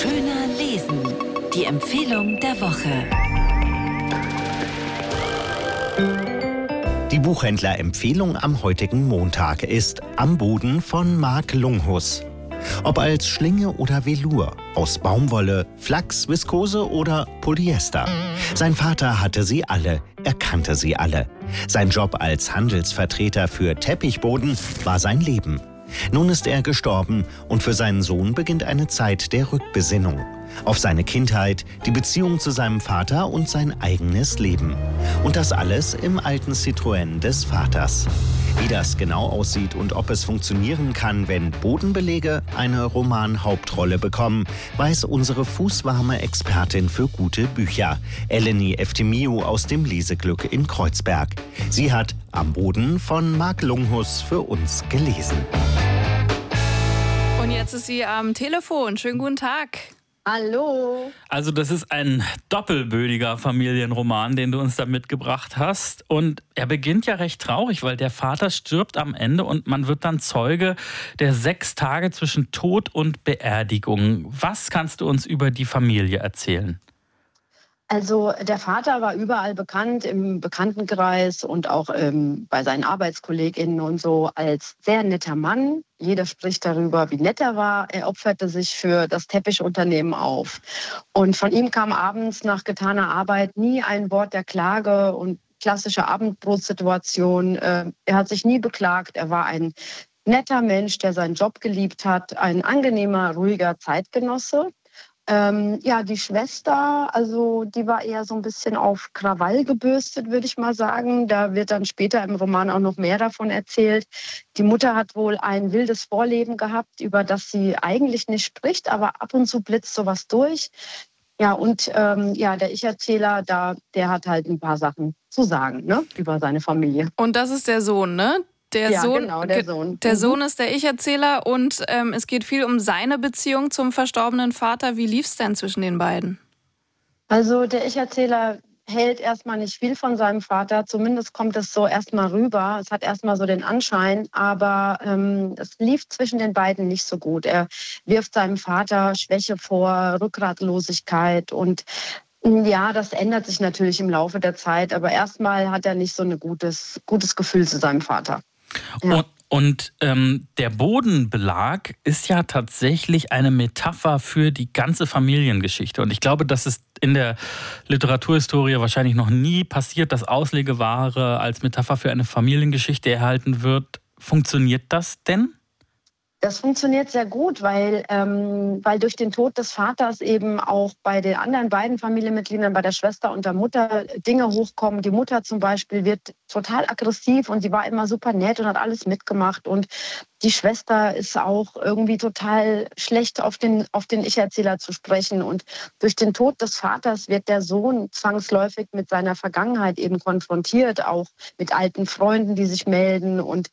Schöner lesen. Die Empfehlung der Woche. Die Buchhändler-Empfehlung am heutigen Montag ist Am Boden von Mark Lunghus. Ob als Schlinge oder Velour, aus Baumwolle, Flachs, Viskose oder Polyester. Sein Vater hatte sie alle, er kannte sie alle. Sein Job als Handelsvertreter für Teppichboden war sein Leben. Nun ist er gestorben und für seinen Sohn beginnt eine Zeit der Rückbesinnung. Auf seine Kindheit, die Beziehung zu seinem Vater und sein eigenes Leben. Und das alles im alten Citroën des Vaters. Wie das genau aussieht und ob es funktionieren kann, wenn Bodenbelege eine Roman-Hauptrolle bekommen, weiß unsere fußwarme Expertin für gute Bücher, Eleni Eftimiou aus dem Leseglück in Kreuzberg. Sie hat Am Boden von Mark Lunghus für uns gelesen. Und jetzt ist sie am Telefon. Schönen guten Tag. Hallo. Also das ist ein doppelbödiger Familienroman, den du uns da mitgebracht hast. Und er beginnt ja recht traurig, weil der Vater stirbt am Ende und man wird dann Zeuge der 6 Tage zwischen Tod und Beerdigung. Was kannst du uns über die Familie erzählen? Also der Vater war überall bekannt, im Bekanntenkreis und auch bei seinen ArbeitskollegInnen und so, als sehr netter Mann. Jeder spricht darüber, wie nett er war. Er opferte sich für das Teppichunternehmen auf. Und von ihm kam abends nach getaner Arbeit nie ein Wort der Klage und klassische Abendbrotsituation. Er hat sich nie beklagt. Er war ein netter Mensch, der seinen Job geliebt hat, ein angenehmer, ruhiger Zeitgenosse. Die Schwester, also die war eher so ein bisschen auf Krawall gebürstet, würde ich mal sagen. Da wird dann später im Roman auch noch mehr davon erzählt. Die Mutter hat wohl ein wildes Vorleben gehabt, über das sie eigentlich nicht spricht, aber ab und zu blitzt sowas durch. Ja, und der Ich-Erzähler, der hat halt ein paar Sachen zu sagen, ne, über seine Familie. Und das ist der Sohn, ne? Der Sohn ist der Ich-Erzähler und es geht viel um seine Beziehung zum verstorbenen Vater. Wie lief es denn zwischen den beiden? Also der Ich-Erzähler hält erstmal nicht viel von seinem Vater. Zumindest kommt es so erstmal rüber. Es hat erstmal so den Anschein, aber es lief zwischen den beiden nicht so gut. Er wirft seinem Vater Schwäche vor, Rückgratlosigkeit und ja, das ändert sich natürlich im Laufe der Zeit, aber erstmal hat er nicht so ein gutes Gefühl zu seinem Vater. Ja. Und der Bodenbelag ist ja tatsächlich eine Metapher für die ganze Familiengeschichte. Und ich glaube, das ist in der Literaturhistorie wahrscheinlich noch nie passiert, dass Auslegeware als Metapher für eine Familiengeschichte erhalten wird. Funktioniert das denn? Das funktioniert sehr gut, weil durch den Tod des Vaters eben auch bei den anderen beiden Familienmitgliedern, bei der Schwester und der Mutter, Dinge hochkommen. Die Mutter zum Beispiel wird total aggressiv und sie war immer super nett und hat alles mitgemacht. Und die Schwester ist auch irgendwie total schlecht auf den Ich-Erzähler zu sprechen. Und durch den Tod des Vaters wird der Sohn zwangsläufig mit seiner Vergangenheit eben konfrontiert, auch mit alten Freunden, die sich melden. Und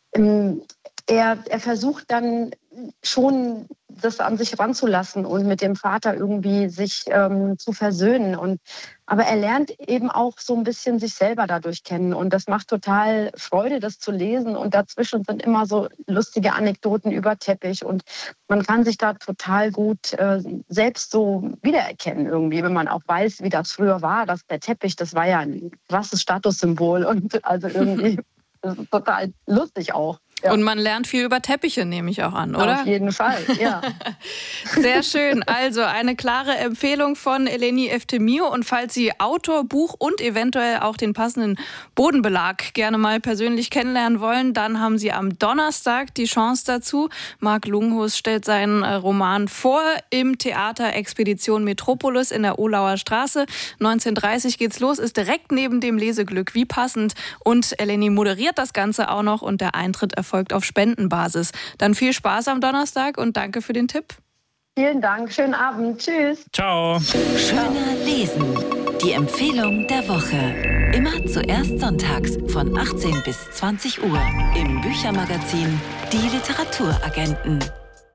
er versucht dann schon, das an sich ranzulassen und mit dem Vater irgendwie sich zu versöhnen. Aber er lernt eben auch so ein bisschen sich selber dadurch kennen. Und das macht total Freude, das zu lesen. Und dazwischen sind immer so lustige Anekdoten über Teppich. Und man kann sich da total gut selbst so wiedererkennen irgendwie, wenn man auch weiß, wie das früher war. Der Teppich, das war ja ein krasses Statussymbol. Und also irgendwie das ist total lustig auch. Ja. Und man lernt viel über Teppiche, nehme ich auch an, oder? Auf jeden Fall, ja. Sehr schön. Also eine klare Empfehlung von Eleni Eftimiou. Und falls Sie Autor, Buch und eventuell auch den passenden Bodenbelag gerne mal persönlich kennenlernen wollen, dann haben Sie am Donnerstag die Chance dazu. Mark Lunghus stellt seinen Roman vor im Theater Expedition Metropolis in der Ohlauer Straße. 19:30 geht's los, ist direkt neben dem Leseglück. Wie passend. Und Eleni moderiert das Ganze auch noch und der Eintritt erfolgt auf Spendenbasis. Dann viel Spaß am Donnerstag und danke für den Tipp. Vielen Dank, schönen Abend, tschüss. Ciao. Schöner lesen. Die Empfehlung der Woche. Immer zuerst sonntags von 18 bis 20 Uhr im Büchermagazin Die Literaturagenten.